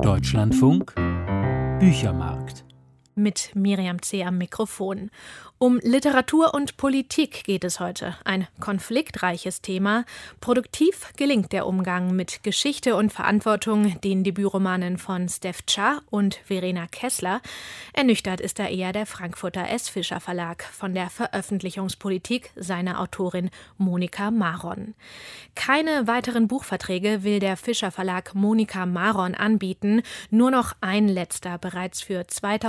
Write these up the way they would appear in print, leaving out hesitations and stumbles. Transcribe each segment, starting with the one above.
Deutschlandfunk Büchermarkt. Mit Miriam C. am Mikrofon. Um Literatur und Politik geht es heute. Ein konfliktreiches Thema. Produktiv gelingt der Umgang mit Geschichte und Verantwortung den Debütromanen von Steph Cha und Verena Kessler. Ernüchtert ist da eher der Frankfurter S. Fischer Verlag von der Veröffentlichungspolitik seiner Autorin Monika Maron. Keine weiteren Buchverträge will der Fischer Verlag Monika Maron anbieten. Nur noch ein letzter, bereits für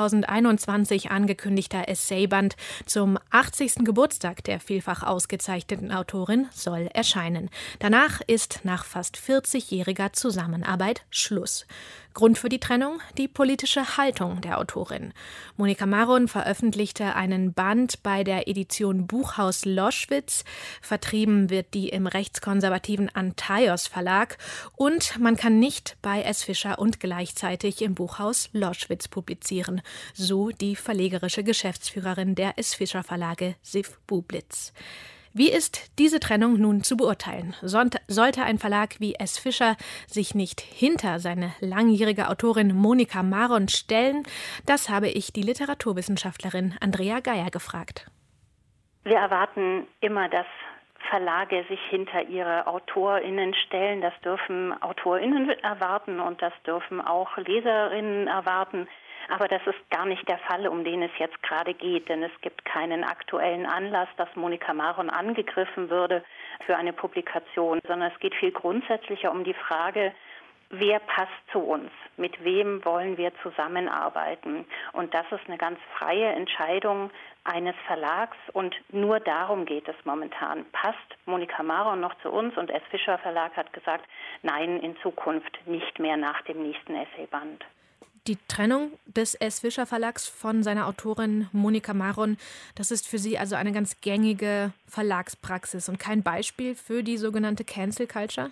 2021 angekündigter Essayband zum 80. Geburtstag der vielfach ausgezeichneten Autorin soll erscheinen. Danach ist nach fast 40-jähriger Zusammenarbeit Schluss. Grund für die Trennung? Die politische Haltung der Autorin. Monika Maron veröffentlichte einen Band bei der Edition Buchhaus Loschwitz. Vertrieben wird die im rechtskonservativen Antaios Verlag. Und man kann nicht bei S. Fischer und gleichzeitig im Buchhaus Loschwitz publizieren. So die verlegerische Geschäftsführerin der S. Fischer Verlage, Sif Bublitz. Wie ist diese Trennung nun zu beurteilen? Sollte ein Verlag wie S. Fischer sich nicht hinter seine langjährige Autorin Monika Maron stellen? Das habe ich die Literaturwissenschaftlerin Andrea Geier gefragt. Wir erwarten immer, dass Verlage sich hinter ihre AutorInnen stellen. Das dürfen AutorInnen erwarten und das dürfen auch LeserInnen erwarten. Aber das ist gar nicht der Fall, um den es jetzt gerade geht, denn es gibt keinen aktuellen Anlass, dass Monika Maron angegriffen würde für eine Publikation, sondern es geht viel grundsätzlicher um die Frage, wer passt zu uns? Mit wem wollen wir zusammenarbeiten? Und das ist eine ganz freie Entscheidung eines Verlags und nur darum geht es momentan. Passt Monika Maron noch zu uns? Und S. Fischer Verlag hat gesagt, nein, in Zukunft nicht mehr nach dem nächsten Essayband. Die Trennung des S. Fischer Verlags von seiner Autorin Monika Maron, das ist für Sie also eine ganz gängige Verlagspraxis und kein Beispiel für die sogenannte Cancel Culture?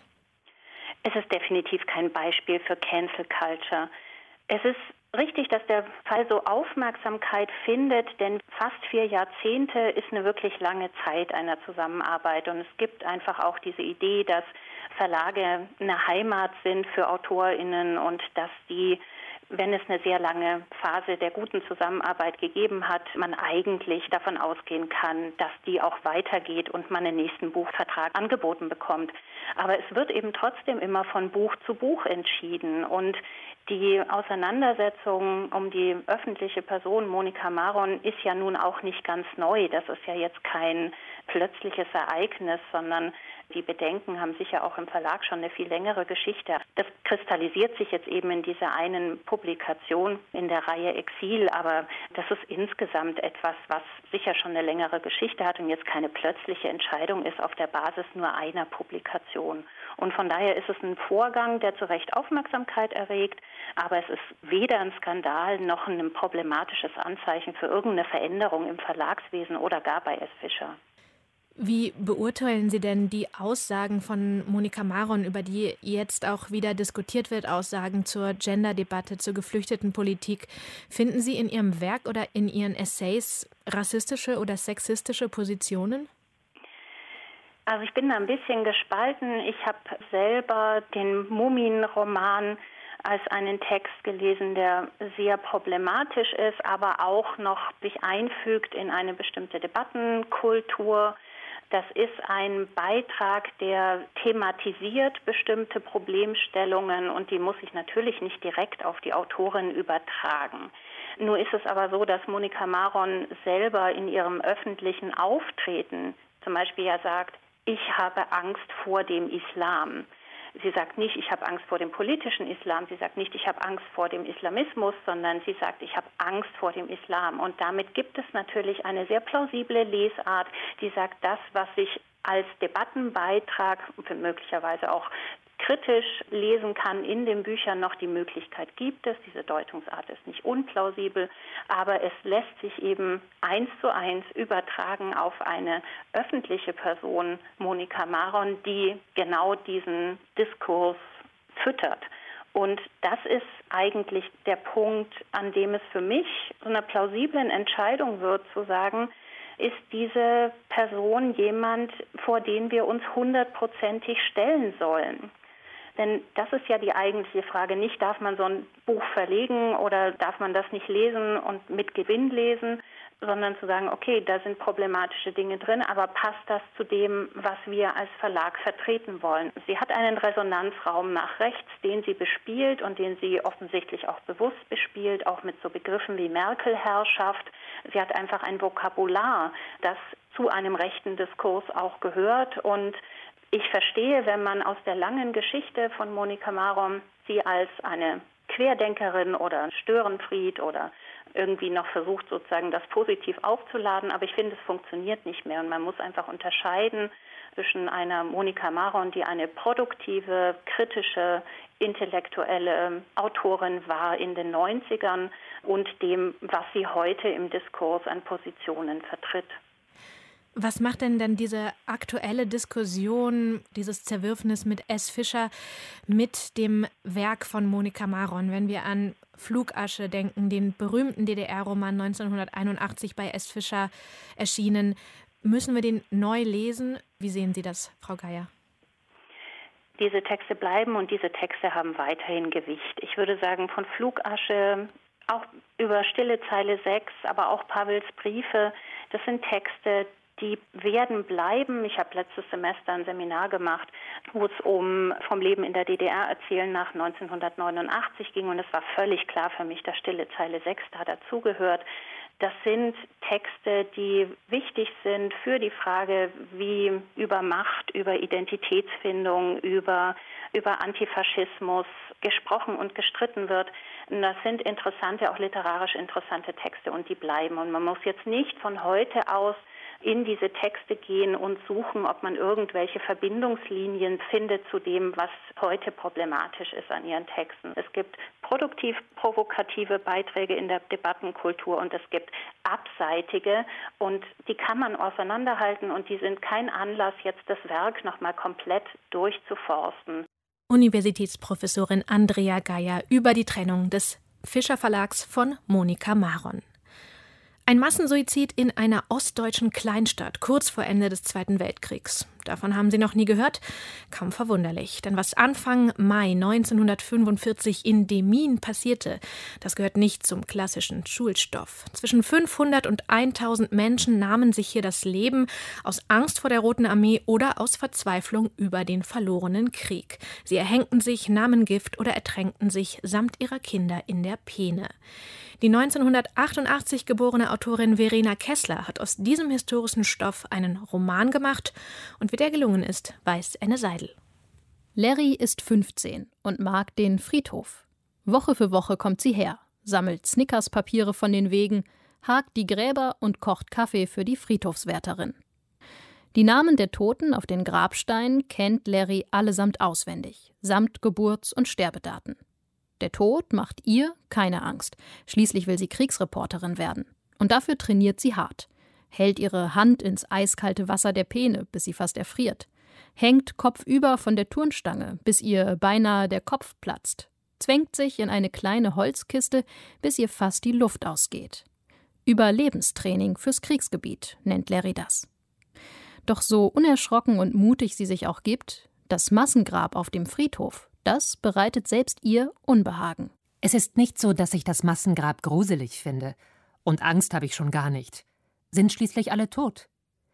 Es ist definitiv kein Beispiel für Cancel Culture. Es ist richtig, dass der Fall so Aufmerksamkeit findet, denn fast 4 Jahrzehnte ist eine wirklich lange Zeit einer Zusammenarbeit. Und es gibt einfach auch diese Idee, dass Verlage eine Heimat sind für AutorInnen und dass die, wenn es eine sehr lange Phase der guten Zusammenarbeit gegeben hat, man eigentlich davon ausgehen kann, dass die auch weitergeht und man einen nächsten Buchvertrag angeboten bekommt. Aber es wird eben trotzdem immer von Buch zu Buch entschieden. Und die Auseinandersetzung um die öffentliche Person Monika Maron ist ja nun auch nicht ganz neu. Das ist ja jetzt kein plötzliches Ereignis, sondern die Bedenken haben sicher auch im Verlag schon eine viel längere Geschichte. Das kristallisiert sich jetzt eben in dieser einen Publikation in der Reihe Exil, aber das ist insgesamt etwas, was sicher schon eine längere Geschichte hat und jetzt keine plötzliche Entscheidung ist auf der Basis nur einer Publikation. Und von daher ist es ein Vorgang, der zu Recht Aufmerksamkeit erregt, aber es ist weder ein Skandal noch ein problematisches Anzeichen für irgendeine Veränderung im Verlagswesen oder gar bei S. Fischer. Wie beurteilen Sie denn die Aussagen von Monika Maron, über die jetzt auch wieder diskutiert wird, Aussagen zur Gender-Debatte, zur Geflüchtetenpolitik? Finden Sie in Ihrem Werk oder in Ihren Essays rassistische oder sexistische Positionen? Also ich bin da ein bisschen gespalten. Ich habe selber den Mumin-Roman als einen Text gelesen, der sehr problematisch ist, aber auch noch sich einfügt in eine bestimmte Debattenkultur. Das ist ein Beitrag, der thematisiert bestimmte Problemstellungen und die muss ich natürlich nicht direkt auf die Autorin übertragen. Nur ist es aber so, dass Monika Maron selber in ihrem öffentlichen Auftreten zum Beispiel ja sagt, ich habe Angst vor dem Islam. Sie sagt nicht, ich habe Angst vor dem politischen Islam. Sie sagt nicht, ich habe Angst vor dem Islamismus, sondern sie sagt, ich habe Angst vor dem Islam. Und damit gibt es natürlich eine sehr plausible Lesart, die sagt, das, was sich als Debattenbeitrag für möglicherweise auch kritisch lesen kann in den Büchern noch, die Möglichkeit gibt es. Diese Deutungsart ist nicht unplausibel, aber es lässt sich eben 1:1 übertragen auf eine öffentliche Person, Monika Maron, die genau diesen Diskurs füttert. Und das ist eigentlich der Punkt, an dem es für mich so einer plausiblen Entscheidung wird, zu sagen, ist diese Person jemand, vor den wir uns 100%ig stellen sollen? Denn das ist ja die eigentliche Frage. Nicht, darf man so ein Buch verlegen oder darf man das nicht lesen und mit Gewinn lesen, sondern zu sagen, okay, da sind problematische Dinge drin, aber passt das zu dem, was wir als Verlag vertreten wollen? Sie hat einen Resonanzraum nach rechts, den sie bespielt und den sie offensichtlich auch bewusst bespielt, auch mit so Begriffen wie Merkel-Herrschaft. Sie hat einfach ein Vokabular, das zu einem rechten Diskurs auch gehört. Und ich verstehe, wenn man aus der langen Geschichte von Monika Marom sie als eine Querdenkerin oder Störenfried oder irgendwie noch versucht, sozusagen das positiv aufzuladen. Aber ich finde, es funktioniert nicht mehr. Und man muss einfach unterscheiden zwischen einer Monika Maron, die eine produktive, kritische, intellektuelle Autorin war in den 90ern und dem, was sie heute im Diskurs an Positionen vertritt. Was macht denn diese aktuelle Diskussion, dieses Zerwürfnis mit S. Fischer mit dem Werk von Monika Maron? Wenn wir an Flugasche denken, den berühmten DDR-Roman 1981 bei S. Fischer erschienen, müssen wir den neu lesen? Wie sehen Sie das, Frau Geier? Diese Texte bleiben und diese Texte haben weiterhin Gewicht. Ich würde sagen, von Flugasche, auch über Stille Zeile 6, aber auch Pawels Briefe, das sind Texte, die werden bleiben. Ich habe letztes Semester ein Seminar gemacht, wo es vom Leben in der DDR erzählen nach 1989 ging und es war völlig klar für mich, dass Stille Zeile 6 da dazugehört. Das sind Texte, die wichtig sind für die Frage, wie über Macht, über Identitätsfindung, über Antifaschismus gesprochen und gestritten wird. Und das sind interessante, auch literarisch interessante Texte und die bleiben. Und man muss jetzt nicht von heute aus in diese Texte gehen und suchen, ob man irgendwelche Verbindungslinien findet zu dem, was heute problematisch ist an ihren Texten. Es gibt produktiv-provokative Beiträge in der Debattenkultur und es gibt abseitige und die kann man auseinanderhalten und die sind kein Anlass, jetzt das Werk nochmal komplett durchzuforsten. Universitätsprofessorin Andrea Geier über die Trennung des Fischer Verlags von Monika Maron. Ein Massensuizid in einer ostdeutschen Kleinstadt kurz vor Ende des Zweiten Weltkriegs. Davon haben Sie noch nie gehört? Kaum verwunderlich, denn was Anfang Mai 1945 in Demmin passierte, das gehört nicht zum klassischen Schulstoff. Zwischen 500 und 1000 Menschen nahmen sich hier das Leben aus Angst vor der Roten Armee oder aus Verzweiflung über den verlorenen Krieg. Sie erhängten sich, nahmen Gift oder ertränkten sich samt ihrer Kinder in der Peene. Die 1988 geborene Autorin Verena Kessler hat aus diesem historischen Stoff einen Roman gemacht und wie der gelungen ist, weiß Enne Seidel. Larry ist 15 und mag den Friedhof. Woche für Woche kommt sie her, sammelt Snickers-Papiere von den Wegen, hakt die Gräber und kocht Kaffee für die Friedhofswärterin. Die Namen der Toten auf den Grabsteinen kennt Larry allesamt auswendig, samt Geburts- und Sterbedaten. Der Tod macht ihr keine Angst. Schließlich will sie Kriegsreporterin werden. Und dafür trainiert sie hart. Hält ihre Hand ins eiskalte Wasser der Peene, bis sie fast erfriert. Hängt kopfüber von der Turnstange, bis ihr beinahe der Kopf platzt. Zwängt sich in eine kleine Holzkiste, bis ihr fast die Luft ausgeht. Überlebenstraining fürs Kriegsgebiet nennt Larry das. Doch so unerschrocken und mutig sie sich auch gibt, das Massengrab auf dem Friedhof, das bereitet selbst ihr Unbehagen. Es ist nicht so, dass ich das Massengrab gruselig finde. Und Angst habe ich schon gar nicht. Sind schließlich alle tot.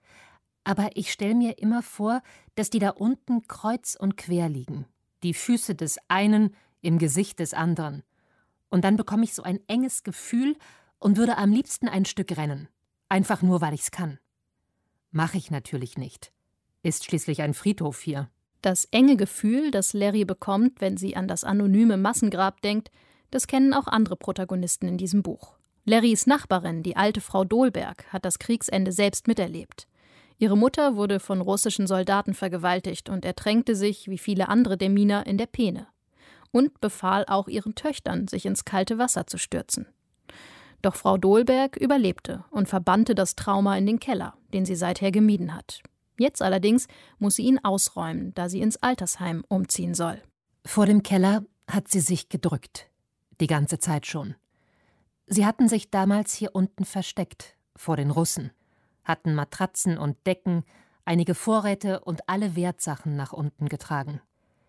Aber ich stelle mir immer vor, dass die da unten kreuz und quer liegen. Die Füße des einen im Gesicht des anderen. Und dann bekomme ich so ein enges Gefühl und würde am liebsten ein Stück rennen. Einfach nur, weil ich's kann. Mache ich natürlich nicht. Ist schließlich ein Friedhof hier. Das enge Gefühl, das Larry bekommt, wenn sie an das anonyme Massengrab denkt, das kennen auch andere Protagonisten in diesem Buch. Larrys Nachbarin, die alte Frau Dolberg, hat das Kriegsende selbst miterlebt. Ihre Mutter wurde von russischen Soldaten vergewaltigt und ertränkte sich, wie viele andere Deminer, in der Peene. Und befahl auch ihren Töchtern, sich ins kalte Wasser zu stürzen. Doch Frau Dolberg überlebte und verbannte das Trauma in den Keller, den sie seither gemieden hat. Jetzt allerdings muss sie ihn ausräumen, da sie ins Altersheim umziehen soll. Vor dem Keller hat sie sich gedrückt. Die ganze Zeit schon. Sie hatten sich damals hier unten versteckt, vor den Russen, hatten Matratzen und Decken, einige Vorräte und alle Wertsachen nach unten getragen.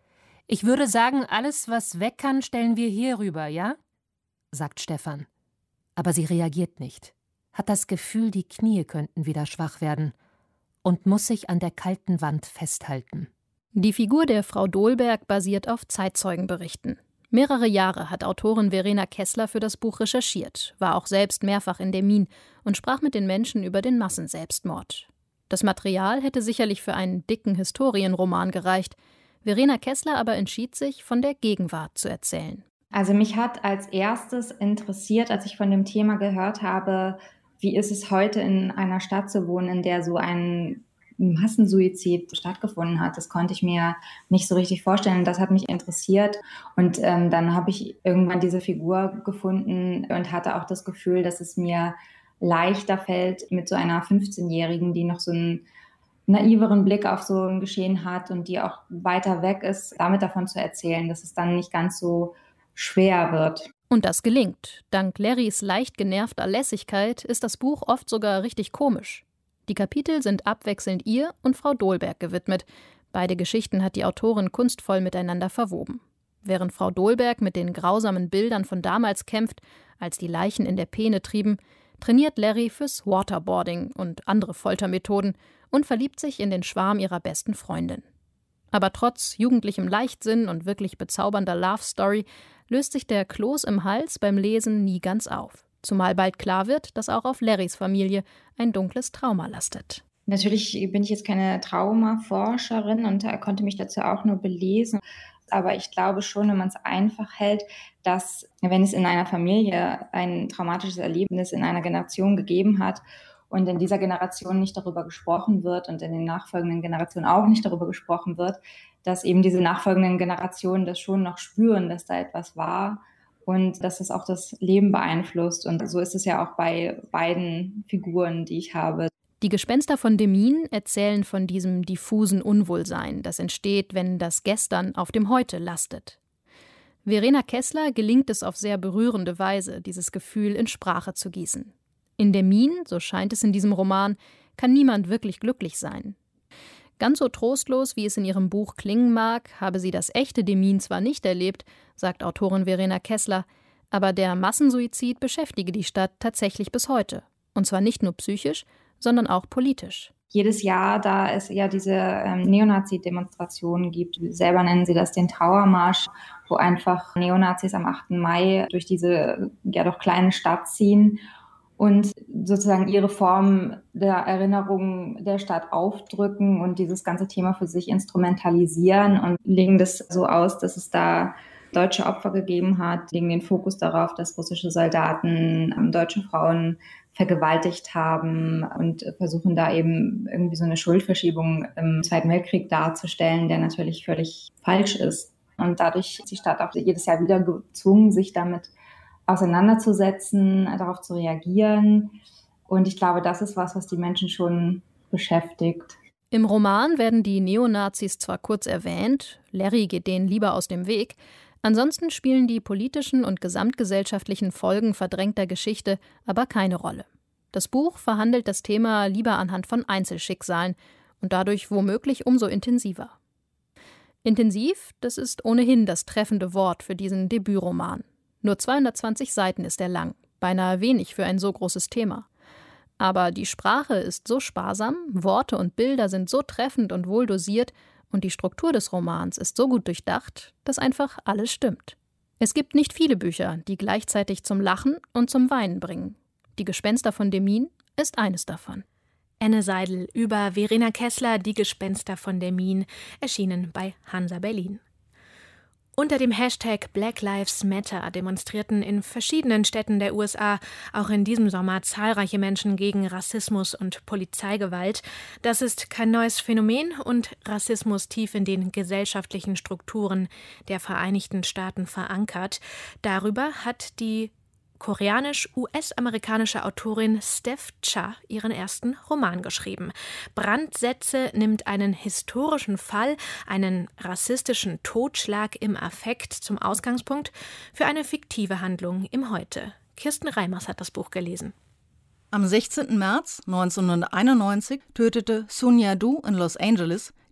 Ich würde sagen, alles, was weg kann, stellen wir hier rüber, ja? Sagt Stefan. Aber sie reagiert nicht, hat das Gefühl, die Knie könnten wieder schwach werden und muss sich an der kalten Wand festhalten. Die Figur der Frau Dolberg basiert auf Zeitzeugenberichten. Mehrere Jahre hat Autorin Verena Kessler für das Buch recherchiert, war auch selbst mehrfach in Demmin und sprach mit den Menschen über den Massenselbstmord. Das Material hätte sicherlich für einen dicken Historienroman gereicht. Verena Kessler aber entschied sich, von der Gegenwart zu erzählen. Also mich hat als erstes interessiert, als ich von dem Thema gehört habe, wie ist es heute in einer Stadt zu wohnen, in der so ein Massensuizid stattgefunden hat. Das konnte ich mir nicht so richtig vorstellen. Das hat mich interessiert. Und dann habe ich irgendwann diese Figur gefunden und hatte auch das Gefühl, dass es mir leichter fällt, mit so einer 15-Jährigen, die noch so einen naiveren Blick auf so ein Geschehen hat und die auch weiter weg ist, damit davon zu erzählen, dass es dann nicht ganz so schwer wird. Und das gelingt. Dank Larrys leicht genervter Lässigkeit ist das Buch oft sogar richtig komisch. Die Kapitel sind abwechselnd ihr und Frau Dolberg gewidmet. Beide Geschichten hat die Autorin kunstvoll miteinander verwoben. Während Frau Dolberg mit den grausamen Bildern von damals kämpft, als die Leichen in der Peene trieben, trainiert Larry fürs Waterboarding und andere Foltermethoden und verliebt sich in den Schwarm ihrer besten Freundin. Aber trotz jugendlichem Leichtsinn und wirklich bezaubernder Love-Story löst sich der Kloß im Hals beim Lesen nie ganz auf. Zumal bald klar wird, dass auch auf Larrys Familie ein dunkles Trauma lastet. Natürlich bin ich jetzt keine Traumaforscherin und konnte mich dazu auch nur belesen. Aber ich glaube schon, wenn man es einfach hält, dass, wenn es in einer Familie ein traumatisches Erlebnis in einer Generation gegeben hat und in dieser Generation nicht darüber gesprochen wird und in den nachfolgenden Generationen auch nicht darüber gesprochen wird, dass eben diese nachfolgenden Generationen das schon noch spüren, dass da etwas war und dass es auch das Leben beeinflusst. Und so ist es ja auch bei beiden Figuren, die ich habe. Die Gespenster von Demmin erzählen von diesem diffusen Unwohlsein, das entsteht, wenn das Gestern auf dem Heute lastet. Verena Kessler gelingt es auf sehr berührende Weise, dieses Gefühl in Sprache zu gießen. In Demmin, so scheint es in diesem Roman, kann niemand wirklich glücklich sein. Ganz so trostlos, wie es in ihrem Buch klingen mag, habe sie das echte Demmin zwar nicht erlebt, sagt Autorin Verena Kessler, aber der Massensuizid beschäftige die Stadt tatsächlich bis heute. Und zwar nicht nur psychisch, sondern auch politisch. Jedes Jahr, da es ja diese Neonazi-Demonstrationen gibt, selber nennen sie das den Trauermarsch, wo einfach Neonazis am 8. Mai durch diese ja doch kleine Stadt ziehen und sozusagen ihre Form der Erinnerung der Stadt aufdrücken und dieses ganze Thema für sich instrumentalisieren und legen das so aus, dass es da deutsche Opfer gegeben hat, legen den Fokus darauf, dass russische Soldaten deutsche Frauen vergewaltigt haben und versuchen da eben irgendwie so eine Schuldverschiebung im Zweiten Weltkrieg darzustellen, der natürlich völlig falsch ist. Und dadurch ist die Stadt auch jedes Jahr wieder gezwungen, sich damit auseinanderzusetzen, darauf zu reagieren. Und ich glaube, das ist was die Menschen schon beschäftigt. Im Roman werden die Neonazis zwar kurz erwähnt, Larry geht denen lieber aus dem Weg, ansonsten spielen die politischen und gesamtgesellschaftlichen Folgen verdrängter Geschichte aber keine Rolle. Das Buch verhandelt das Thema lieber anhand von Einzelschicksalen und dadurch womöglich umso intensiver. Intensiv, das ist ohnehin das treffende Wort für diesen Debütroman. Nur 220 Seiten ist er lang, beinahe wenig für ein so großes Thema. Aber die Sprache ist so sparsam, Worte und Bilder sind so treffend und wohl dosiert und die Struktur des Romans ist so gut durchdacht, dass einfach alles stimmt. Es gibt nicht viele Bücher, die gleichzeitig zum Lachen und zum Weinen bringen. Die Gespenster von Demmin ist eines davon. Enne Seidel über Verena Kessler, Die Gespenster von Demmin, erschienen bei Hansa Berlin. Unter dem Hashtag Black Lives Matter demonstrierten in verschiedenen Städten der USA auch in diesem Sommer zahlreiche Menschen gegen Rassismus und Polizeigewalt. Das ist kein neues Phänomen und Rassismus tief in den gesellschaftlichen Strukturen der Vereinigten Staaten verankert. Darüber hat die koreanisch-US-amerikanische Autorin Steph Cha ihren ersten Roman geschrieben. Brandsätze nimmt einen historischen Fall, einen rassistischen Totschlag im Affekt zum Ausgangspunkt für eine fiktive Handlung im Heute. Kirsten Reimers hat das Buch gelesen. Am 16. März 1991 tötete Sun Yat-du in Los Angeles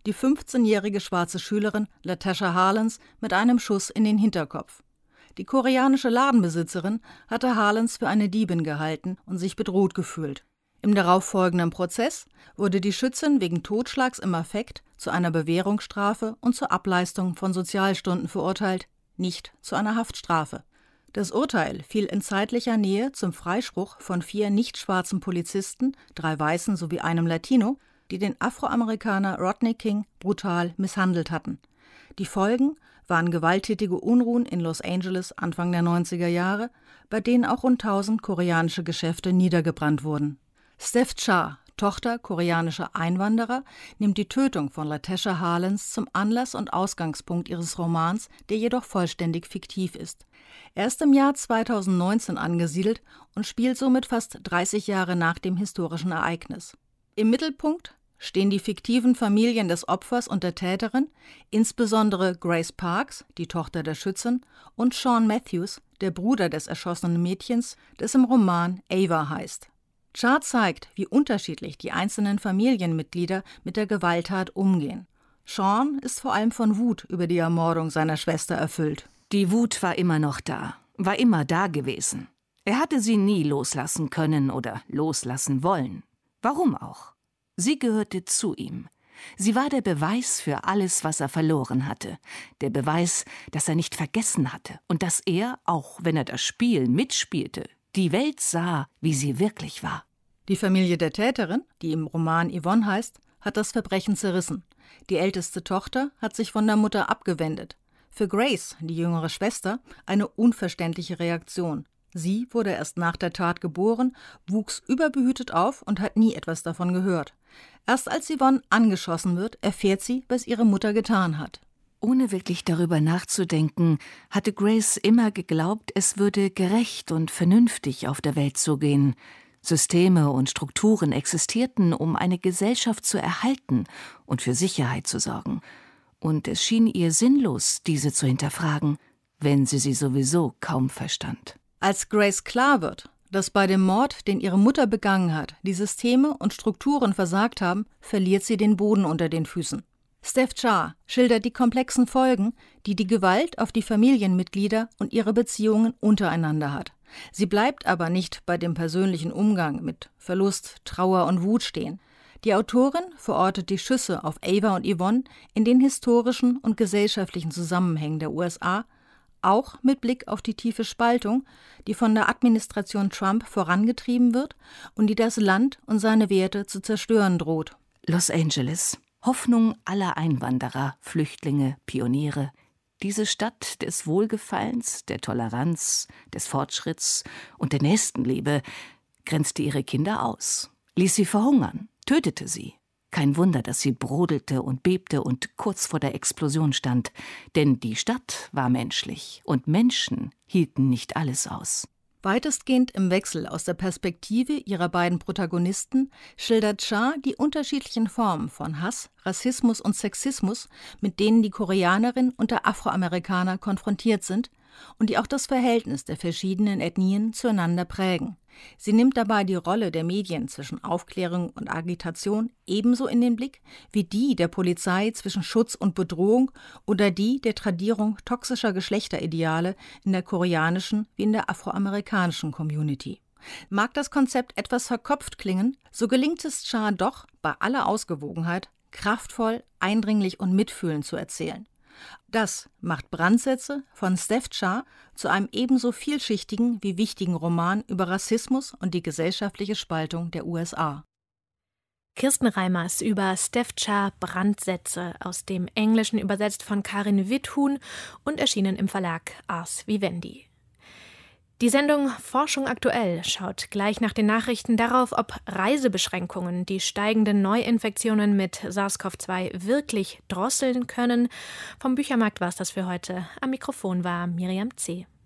die 15-jährige schwarze Schülerin LaTesha Harlins mit einem Schuss in den Hinterkopf. Die koreanische Ladenbesitzerin hatte Harlins für eine Diebin gehalten und sich bedroht gefühlt. Im darauffolgenden Prozess wurde die Schützin wegen Totschlags im Affekt zu einer Bewährungsstrafe und zur Ableistung von Sozialstunden verurteilt, nicht zu einer Haftstrafe. Das Urteil fiel in zeitlicher Nähe zum Freispruch von 4 nicht schwarzen Polizisten, 3 Weißen sowie einem Latino, die den Afroamerikaner Rodney King brutal misshandelt hatten. Die Folgen waren gewalttätige Unruhen in Los Angeles Anfang der 90er Jahre, bei denen auch rund 1000 koreanische Geschäfte niedergebrannt wurden. Steph Cha, Tochter koreanischer Einwanderer, nimmt die Tötung von LaTesha Harlins zum Anlass und Ausgangspunkt ihres Romans, der jedoch vollständig fiktiv ist. Er ist im Jahr 2019 angesiedelt und spielt somit fast 30 Jahre nach dem historischen Ereignis. Im Mittelpunkt stehen die fiktiven Familien des Opfers und der Täterin, insbesondere Grace Parks, die Tochter der Schützin, und Sean Matthews, der Bruder des erschossenen Mädchens, das im Roman Ava heißt. Cha zeigt, wie unterschiedlich die einzelnen Familienmitglieder mit der Gewalttat umgehen. Sean ist vor allem von Wut über die Ermordung seiner Schwester erfüllt. Die Wut war immer noch da, war immer da gewesen. Er hatte sie nie loslassen können oder loslassen wollen. Warum auch? Sie gehörte zu ihm. Sie war der Beweis für alles, was er verloren hatte. Der Beweis, dass er nicht vergessen hatte und dass er, auch wenn er das Spiel mitspielte, die Welt sah, wie sie wirklich war. Die Familie der Täterin, die im Roman Yvonne heißt, hat das Verbrechen zerrissen. Die älteste Tochter hat sich von der Mutter abgewendet. Für Grace, die jüngere Schwester, eine unverständliche Reaktion. Sie wurde erst nach der Tat geboren, wuchs überbehütet auf und hat nie etwas davon gehört. Erst als Yvonne angeschossen wird, erfährt sie, was ihre Mutter getan hat. Ohne wirklich darüber nachzudenken, hatte Grace immer geglaubt, es würde gerecht und vernünftig auf der Welt zugehen. Systeme und Strukturen existierten, um eine Gesellschaft zu erhalten und für Sicherheit zu sorgen. Und es schien ihr sinnlos, diese zu hinterfragen, wenn sie sowieso kaum verstand. Als Grace klar wird, dass bei dem Mord, den ihre Mutter begangen hat, die Systeme und Strukturen versagt haben, verliert sie den Boden unter den Füßen. Steph Cha schildert die komplexen Folgen, die die Gewalt auf die Familienmitglieder und ihre Beziehungen untereinander hat. Sie bleibt aber nicht bei dem persönlichen Umgang mit Verlust, Trauer und Wut stehen. Die Autorin verortet die Schüsse auf Ava und Yvonne in den historischen und gesellschaftlichen Zusammenhängen der USA, auch mit Blick auf die tiefe Spaltung, die von der Administration Trump vorangetrieben wird und die das Land und seine Werte zu zerstören droht. Los Angeles, Hoffnung aller Einwanderer, Flüchtlinge, Pioniere. Diese Stadt des Wohlgefallens, der Toleranz, des Fortschritts und der Nächstenliebe grenzte ihre Kinder aus, ließ sie verhungern, tötete sie. Kein Wunder, dass sie brodelte und bebte und kurz vor der Explosion stand, denn die Stadt war menschlich und Menschen hielten nicht alles aus. Weitestgehend im Wechsel aus der Perspektive ihrer beiden Protagonisten schildert Cha die unterschiedlichen Formen von Hass, Rassismus und Sexismus, mit denen die Koreanerin und der Afroamerikaner konfrontiert sind und die auch das Verhältnis der verschiedenen Ethnien zueinander prägen. Sie nimmt dabei die Rolle der Medien zwischen Aufklärung und Agitation ebenso in den Blick wie die der Polizei zwischen Schutz und Bedrohung oder die der Tradierung toxischer Geschlechterideale in der koreanischen wie in der afroamerikanischen Community. Mag das Konzept etwas verkopft klingen, so gelingt es Cha doch, bei aller Ausgewogenheit, kraftvoll, eindringlich und mitfühlend zu erzählen. Das macht Brandsätze von Steph Cha zu einem ebenso vielschichtigen wie wichtigen Roman über Rassismus und die gesellschaftliche Spaltung der USA. Kirsten Reimers über Steph Cha Brandsätze, aus dem Englischen übersetzt von Karin Witthun und erschienen im Verlag Ars Vivendi. Die Sendung Forschung aktuell schaut gleich nach den Nachrichten darauf, ob Reisebeschränkungen die steigenden Neuinfektionen mit SARS-CoV-2 wirklich drosseln können. Vom Büchermarkt war es das für heute. Am Mikrofon war Miriam C.